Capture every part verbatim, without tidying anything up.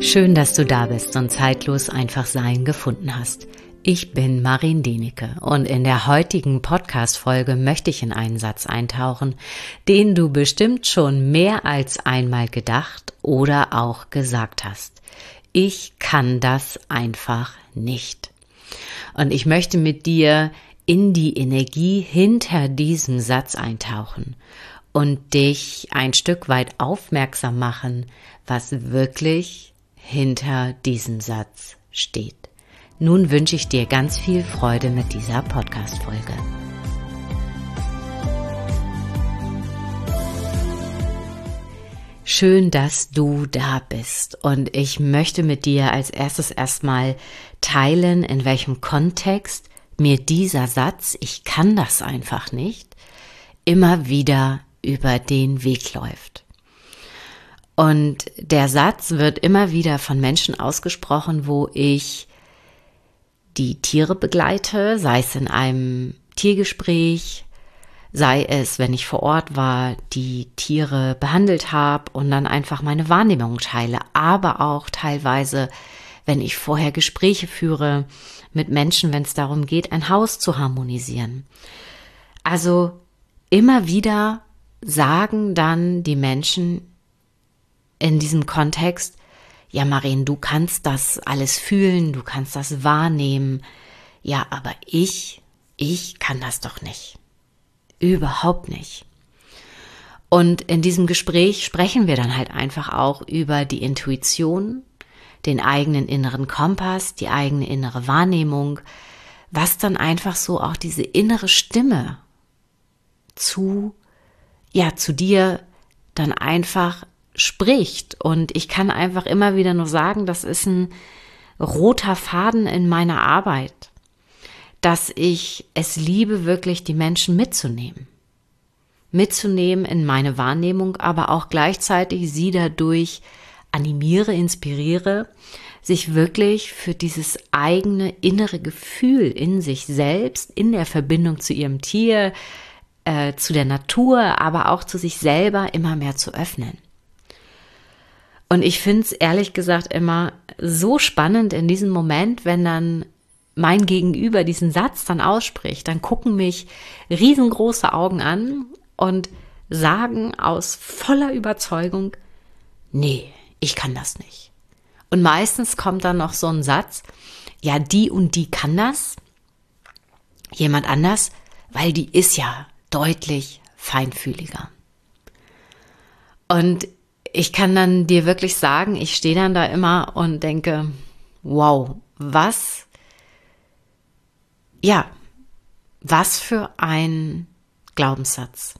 Schön, dass du da bist und zeitlos einfach sein gefunden hast. Ich bin Marin Denecke und in der heutigen Podcast-Folge möchte ich in einen Satz eintauchen, den du bestimmt schon mehr als einmal gedacht oder auch gesagt hast. Ich kann das einfach nicht. Und ich möchte mit dir in die Energie hinter diesem Satz eintauchen und dich ein Stück weit aufmerksam machen, was wirklich hinter diesem Satz steht. Nun wünsche ich dir ganz viel Freude mit dieser Podcast-Folge. Schön, dass du da bist und ich möchte mit dir als erstes erstmal teilen, in welchem Kontext mir dieser Satz, ich kann das einfach nicht, immer wieder über den Weg läuft. Und der Satz wird immer wieder von Menschen ausgesprochen, wo ich die Tiere begleite, sei es in einem Tiergespräch, sei es, wenn ich vor Ort war, die Tiere behandelt habe und dann einfach meine Wahrnehmung teile, aber auch teilweise, wenn ich vorher Gespräche führe mit Menschen, wenn es darum geht, ein Haus zu harmonisieren. Also immer wieder sagen dann die Menschen in diesem Kontext, ja Marin, du kannst das alles fühlen, du kannst das wahrnehmen, ja, aber ich, ich kann das doch nicht. Überhaupt nicht. Und in diesem Gespräch sprechen wir dann halt einfach auch über die Intuition, den eigenen inneren Kompass, die eigene innere Wahrnehmung, was dann einfach so auch diese innere Stimme zu, ja, zu dir dann einfach spricht. Und ich kann einfach immer wieder nur sagen, das ist ein roter Faden in meiner Arbeit, dass ich es liebe, wirklich die Menschen mitzunehmen. Mitzunehmen in meine Wahrnehmung, aber auch gleichzeitig sie dadurch animiere, inspiriere, sich wirklich für dieses eigene innere Gefühl in sich selbst, in der Verbindung zu ihrem Tier, äh, zu der Natur, aber auch zu sich selber immer mehr zu öffnen. Und ich finde es ehrlich gesagt immer so spannend in diesem Moment, wenn dann mein Gegenüber diesen Satz dann ausspricht, dann gucken mich riesengroße Augen an und sagen aus voller Überzeugung, nee, ich kann das nicht. Und meistens kommt dann noch so ein Satz, ja, die und die kann das, jemand anders, weil die ist ja deutlich feinfühliger. Und ich kann dann dir wirklich sagen, ich stehe dann da immer und denke, wow, was, ja, was für ein Glaubenssatz.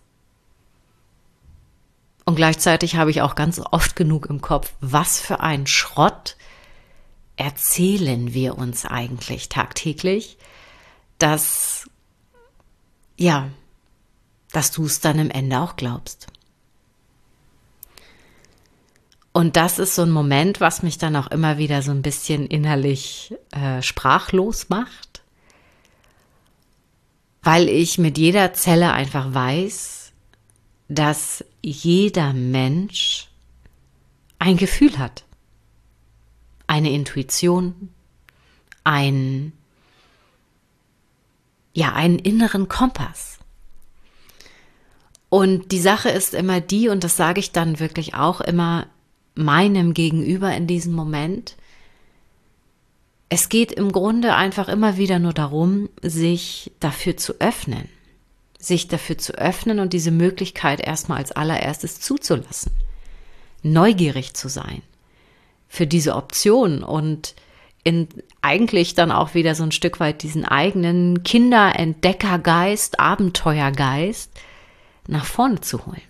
Und gleichzeitig habe ich auch ganz oft genug im Kopf, was für ein Schrott erzählen wir uns eigentlich tagtäglich, dass, ja, dass du es dann im Ende auch glaubst. Und das ist so ein Moment, was mich dann auch immer wieder so ein bisschen innerlich äh, sprachlos macht, weil ich mit jeder Zelle einfach weiß, dass jeder Mensch ein Gefühl hat, eine Intuition, ein, ja, einen inneren Kompass. Und die Sache ist immer die, und das sage ich dann wirklich auch immer meinem Gegenüber in diesem Moment, es geht im Grunde einfach immer wieder nur darum, sich dafür zu öffnen, sich dafür zu öffnen und diese Möglichkeit erstmal als allererstes zuzulassen, neugierig zu sein für diese Option und in eigentlich dann auch wieder so ein Stück weit diesen eigenen Kinderentdeckergeist, Abenteuergeist nach vorne zu holen.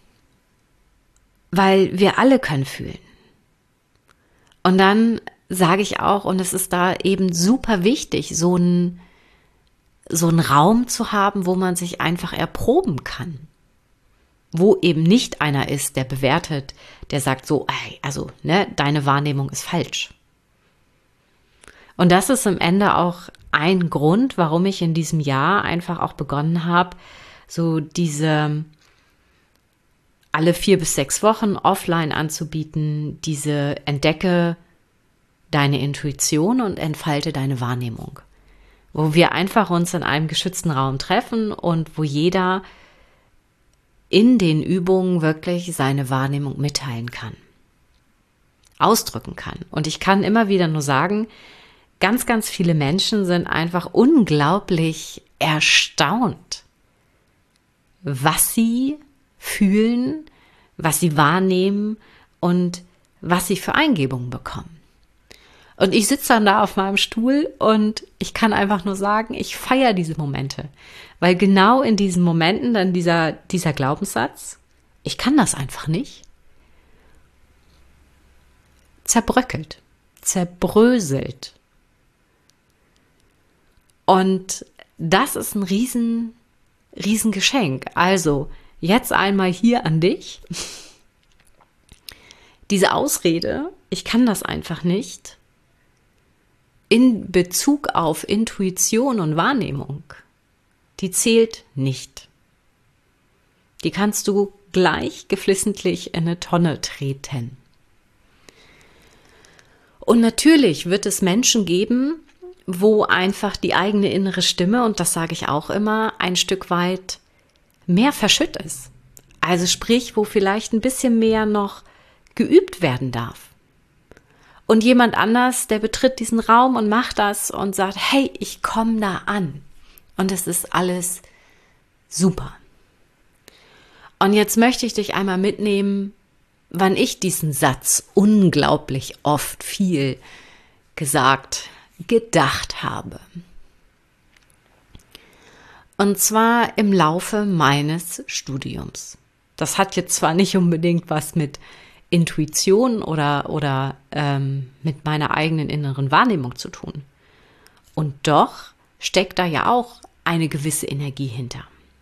Weil wir alle können fühlen. Und dann sage ich auch, und es ist da eben super wichtig, so einen so einen Raum zu haben, wo man sich einfach erproben kann. Wo eben nicht einer ist, der bewertet, der sagt so, ey, also, ne, deine Wahrnehmung ist falsch. Und das ist am Ende auch ein Grund, warum ich in diesem Jahr einfach auch begonnen habe, so diese alle vier bis sechs Wochen offline anzubieten, diese Entdecke deine Intuition und entfalte deine Wahrnehmung. Wo wir einfach uns in einem geschützten Raum treffen und wo jeder in den Übungen wirklich seine Wahrnehmung mitteilen kann, ausdrücken kann. Und ich kann immer wieder nur sagen, ganz, ganz viele Menschen sind einfach unglaublich erstaunt, was sie fühlen, was sie wahrnehmen und was sie für Eingebungen bekommen. Und ich sitze dann da auf meinem Stuhl und ich kann einfach nur sagen, ich feiere diese Momente. Weil genau in diesen Momenten dann dieser, dieser Glaubenssatz, ich kann das einfach nicht, zerbröckelt, zerbröselt. Und das ist ein riesen, riesen Geschenk. Also jetzt einmal hier an dich. Diese Ausrede, ich kann das einfach nicht, in Bezug auf Intuition und Wahrnehmung, die zählt nicht. Die kannst du gleich geflissentlich in eine Tonne treten. Und natürlich wird es Menschen geben, wo einfach die eigene innere Stimme, und das sage ich auch immer, ein Stück weit mehr verschütt ist. Also sprich, wo vielleicht ein bisschen mehr noch geübt werden darf. Und jemand anders, der betritt diesen Raum und macht das und sagt, hey, ich komme da an. Und es ist alles super. Und jetzt möchte ich dich einmal mitnehmen, wann ich diesen Satz unglaublich oft viel gesagt, gedacht habe. Und zwar im Laufe meines Studiums. Das hat jetzt zwar nicht unbedingt was mit Intuition oder, oder ähm, mit meiner eigenen inneren Wahrnehmung zu tun. Und doch steckt da ja auch eine gewisse Energie hinter.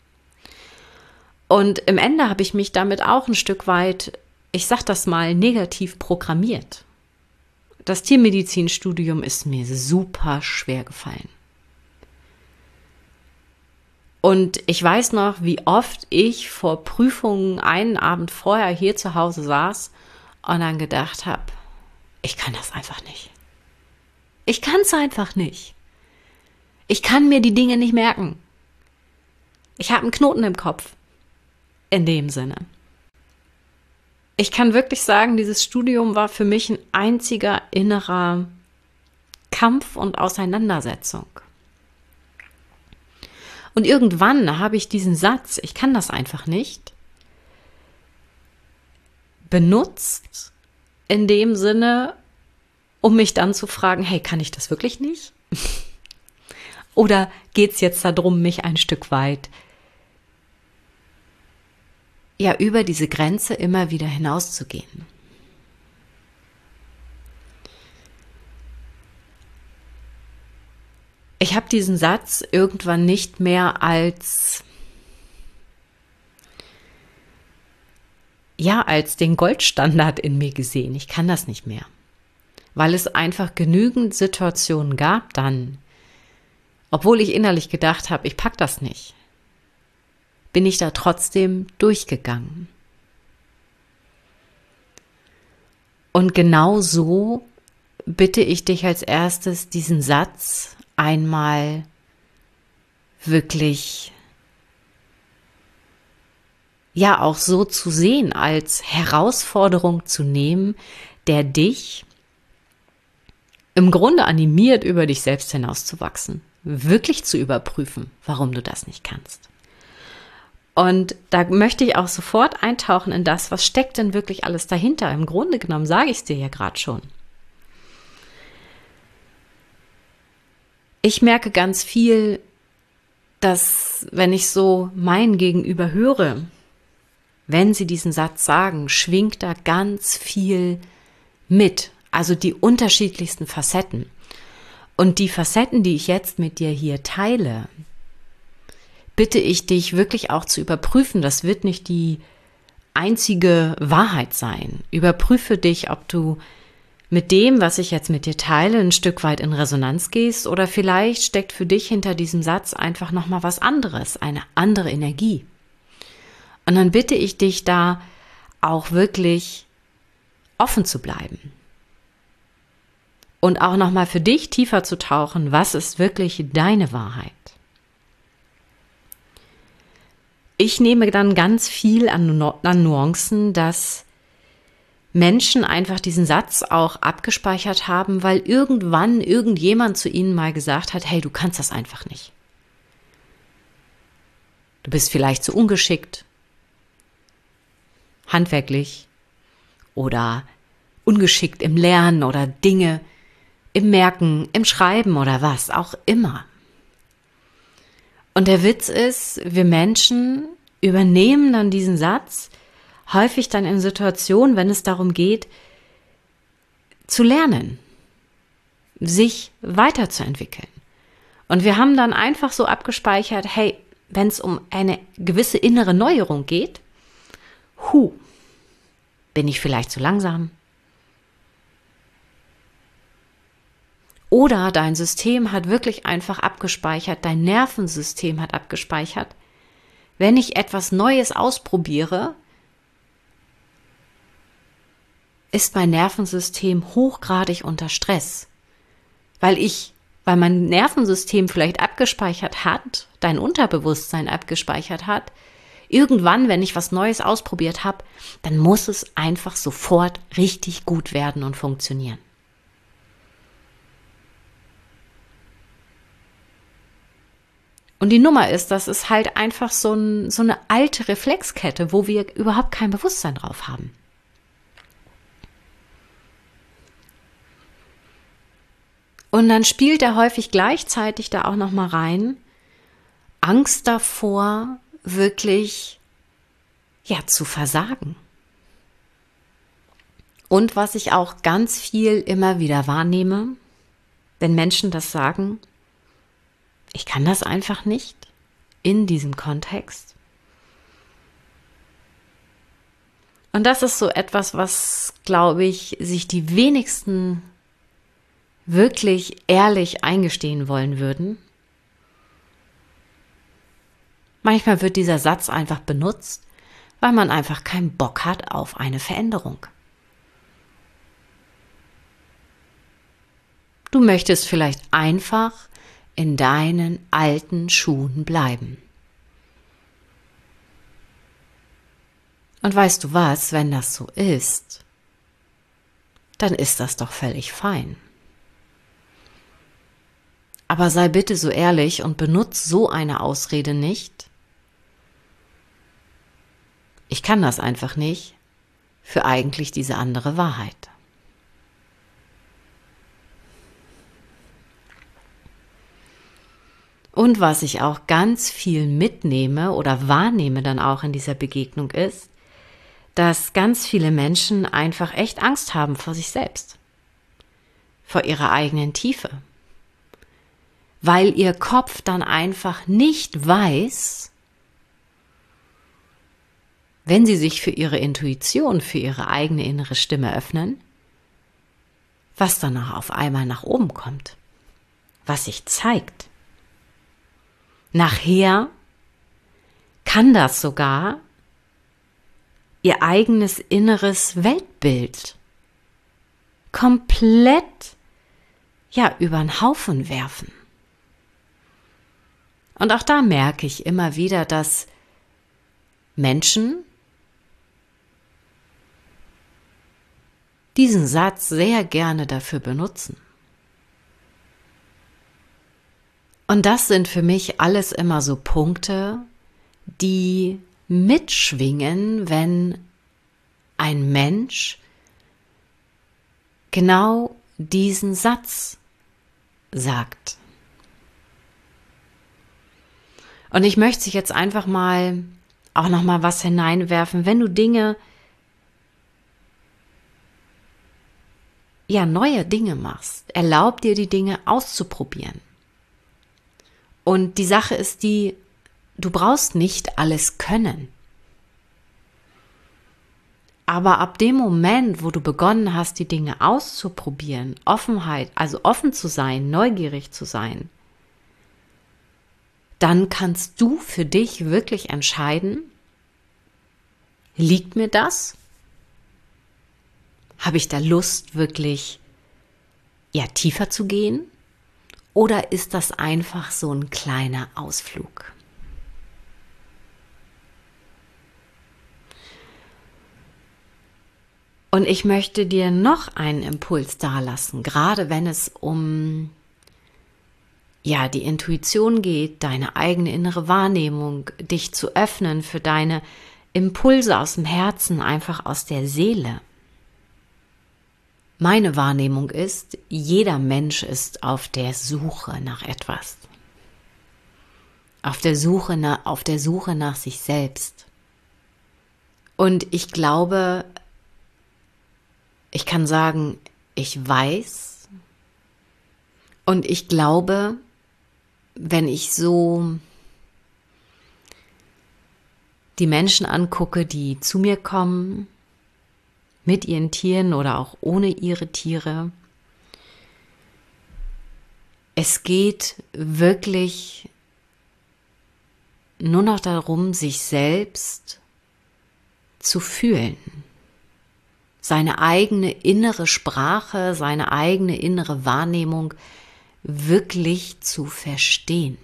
Und im Ende habe ich mich damit auch ein Stück weit, ich sag das mal, negativ programmiert. Das Tiermedizinstudium ist mir super schwer gefallen. Und ich weiß noch, wie oft ich vor Prüfungen einen Abend vorher hier zu Hause saß und dann gedacht habe, ich kann das einfach nicht. Ich kann es einfach nicht. Ich kann mir die Dinge nicht merken. Ich habe einen Knoten im Kopf. In dem Sinne. Ich kann wirklich sagen, dieses Studium war für mich ein einziger innerer Kampf und Auseinandersetzung. Und irgendwann habe ich diesen Satz, ich kann das einfach nicht, benutzt in dem Sinne, um mich dann zu fragen, hey, kann ich das wirklich nicht? Oder geht es jetzt darum, mich ein Stück weit ja über diese Grenze immer wieder hinauszugehen? Ich habe diesen Satz irgendwann nicht mehr als, ja, als den Goldstandard in mir gesehen. Ich kann das nicht mehr, weil es einfach genügend Situationen gab dann, obwohl ich innerlich gedacht habe, ich pack das nicht, bin ich da trotzdem durchgegangen. Und genau so bitte ich dich als erstes, diesen Satz einmal wirklich, ja, auch so zu sehen, als Herausforderung zu nehmen, der dich im Grunde animiert, über dich selbst hinauszuwachsen, wirklich zu überprüfen, warum du das nicht kannst. Und da möchte ich auch sofort eintauchen in das, was steckt denn wirklich alles dahinter. Im Grunde genommen sage ich es dir ja gerade schon. Ich merke ganz viel, dass, wenn ich so mein Gegenüber höre, wenn sie diesen Satz sagen, schwingt da ganz viel mit, also die unterschiedlichsten Facetten. Und die Facetten, die ich jetzt mit dir hier teile, bitte ich dich wirklich auch zu überprüfen. Das wird nicht die einzige Wahrheit sein. Überprüfe dich, ob du mit dem, was ich jetzt mit dir teile, ein Stück weit in Resonanz gehst oder vielleicht steckt für dich hinter diesem Satz einfach nochmal was anderes, eine andere Energie. Und dann bitte ich dich da auch wirklich offen zu bleiben. Und auch nochmal für dich tiefer zu tauchen, was ist wirklich deine Wahrheit? Ich nehme dann ganz viel an, an Nuancen, dass Menschen einfach diesen Satz auch abgespeichert haben, weil irgendwann irgendjemand zu ihnen mal gesagt hat, hey, du kannst das einfach nicht. Du bist vielleicht zu ungeschickt, handwerklich oder ungeschickt im Lernen oder Dinge im Merken, im Schreiben oder was auch immer. Und der Witz ist, wir Menschen übernehmen dann diesen Satz häufig dann in Situationen, wenn es darum geht, zu lernen, sich weiterzuentwickeln. Und wir haben dann einfach so abgespeichert, hey, wenn es um eine gewisse innere Neuerung geht, hu, bin ich vielleicht zu langsam? Oder dein System hat wirklich einfach abgespeichert, dein Nervensystem hat abgespeichert, wenn ich etwas Neues ausprobiere, ist mein Nervensystem hochgradig unter Stress, weil ich, weil mein Nervensystem vielleicht abgespeichert hat, dein Unterbewusstsein abgespeichert hat, irgendwann, wenn ich was Neues ausprobiert habe, dann muss es einfach sofort richtig gut werden und funktionieren. Und die Nummer ist, das ist halt einfach so, ein, so eine alte Reflexkette, wo wir überhaupt kein Bewusstsein drauf haben. Und dann spielt er häufig gleichzeitig da auch nochmal rein, Angst davor, wirklich ja, zu versagen. Und was ich auch ganz viel immer wieder wahrnehme, wenn Menschen das sagen, ich kann das einfach nicht in diesem Kontext. Und das ist so etwas, was, glaube ich, sich die wenigsten wirklich ehrlich eingestehen wollen würden. Manchmal wird dieser Satz einfach benutzt, weil man einfach keinen Bock hat auf eine Veränderung. Du möchtest vielleicht einfach in deinen alten Schuhen bleiben. Und weißt du was, wenn das so ist, dann ist das doch völlig fein. Aber sei bitte so ehrlich und benutze so eine Ausrede nicht. Ich kann das einfach nicht für eigentlich diese andere Wahrheit. Und was ich auch ganz viel mitnehme oder wahrnehme dann auch in dieser Begegnung ist, dass ganz viele Menschen einfach echt Angst haben vor sich selbst, vor ihrer eigenen Tiefe, weil ihr Kopf dann einfach nicht weiß, wenn sie sich für ihre Intuition, für ihre eigene innere Stimme öffnen, was danach auf einmal nach oben kommt, was sich zeigt. Nachher kann das sogar ihr eigenes inneres Weltbild komplett ja, über den Haufen werfen. Und auch da merke ich immer wieder, dass Menschen diesen Satz sehr gerne dafür benutzen. Und das sind für mich alles immer so Punkte, die mitschwingen, wenn ein Mensch genau diesen Satz sagt. Und ich möchte jetzt einfach mal auch noch mal was hineinwerfen, wenn du Dinge, ja, neue Dinge machst, erlaub dir die Dinge auszuprobieren. Und die Sache ist die, du brauchst nicht alles können. Aber ab dem Moment, wo du begonnen hast, die Dinge auszuprobieren, Offenheit, also offen zu sein, neugierig zu sein, dann kannst du für dich wirklich entscheiden, liegt mir das? Habe ich da Lust, wirklich ja, tiefer zu gehen? Oder ist das einfach so ein kleiner Ausflug? Und ich möchte dir noch einen Impuls dalassen, gerade wenn es um ja, die Intuition geht, deine eigene innere Wahrnehmung, dich zu öffnen für deine Impulse aus dem Herzen, einfach aus der Seele. Meine Wahrnehmung ist, jeder Mensch ist auf der Suche nach etwas. Auf der Suche nach, auf der Suche nach sich selbst. Und ich glaube, ich kann sagen, ich weiß und ich glaube, wenn ich so die Menschen angucke, die zu mir kommen, mit ihren Tieren oder auch ohne ihre Tiere, es geht wirklich nur noch darum, sich selbst zu fühlen. Seine eigene innere Sprache, seine eigene innere Wahrnehmung wirklich zu verstehen.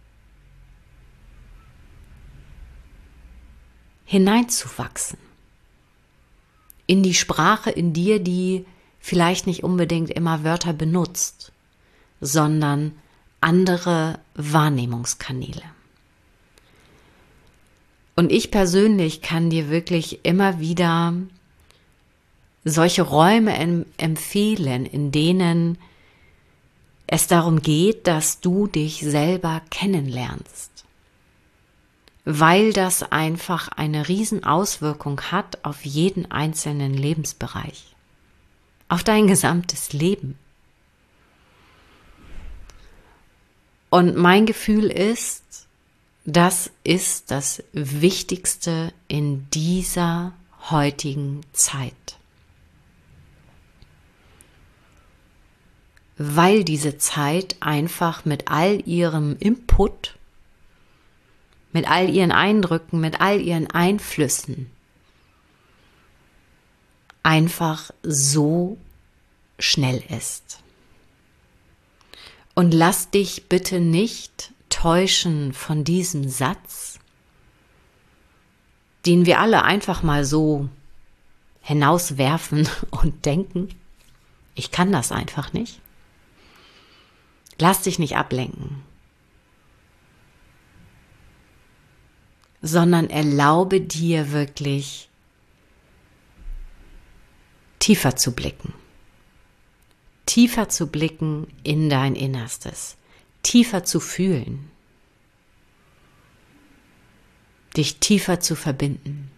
Hineinzuwachsen. In die Sprache in dir, die vielleicht nicht unbedingt immer Wörter benutzt, sondern andere Wahrnehmungskanäle. Und ich persönlich kann dir wirklich immer wieder solche Räume em- empfehlen, in denen es darum geht, dass du dich selber kennenlernst, weil das einfach eine Riesenauswirkung hat auf jeden einzelnen Lebensbereich, auf dein gesamtes Leben. Und mein Gefühl ist, das ist das Wichtigste in dieser heutigen Zeit. Weil diese Zeit einfach mit all ihrem Input, mit all ihren Eindrücken, mit all ihren Einflüssen einfach so schnell ist. Und lass dich bitte nicht täuschen von diesem Satz, den wir alle einfach mal so hinauswerfen und denken, ich kann das einfach nicht. Lass dich nicht ablenken, sondern erlaube dir wirklich tiefer zu blicken. Tiefer zu blicken in dein Innerstes, tiefer zu fühlen, dich tiefer zu verbinden.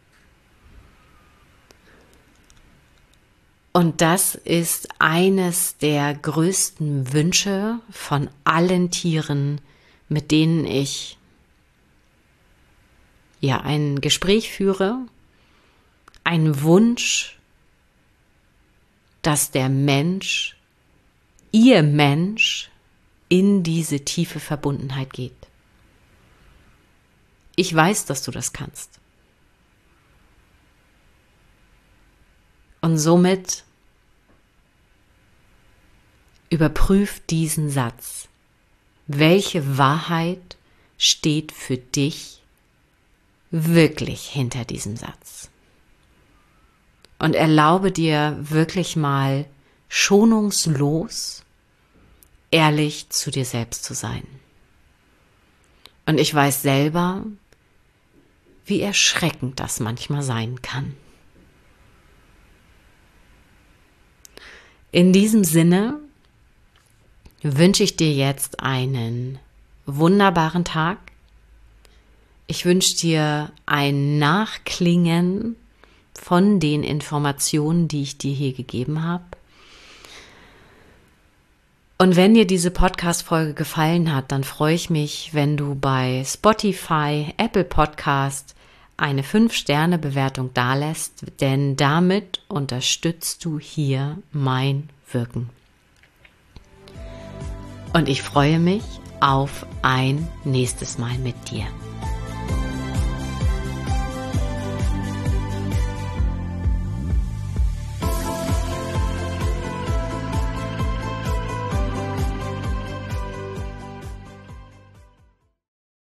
Und das ist eines der größten Wünsche von allen Tieren, mit denen ich ja ein Gespräch führe, ein Wunsch, dass der Mensch, ihr Mensch, in diese tiefe Verbundenheit geht. Ich weiß, dass du das kannst. Und somit überprüf diesen Satz. Welche Wahrheit steht für dich wirklich hinter diesem Satz? Und erlaube dir wirklich mal schonungslos, ehrlich zu dir selbst zu sein. Und ich weiß selber, wie erschreckend das manchmal sein kann. In diesem Sinne wünsche ich dir jetzt einen wunderbaren Tag. Ich wünsche dir ein Nachklingen von den Informationen, die ich dir hier gegeben habe. Und wenn dir diese Podcast-Folge gefallen hat, dann freue ich mich, wenn du bei Spotify, Apple Podcast eine fünf Sterne Bewertung dalässt, denn damit unterstützt du hier mein Wirken. Und ich freue mich auf ein nächstes Mal mit dir.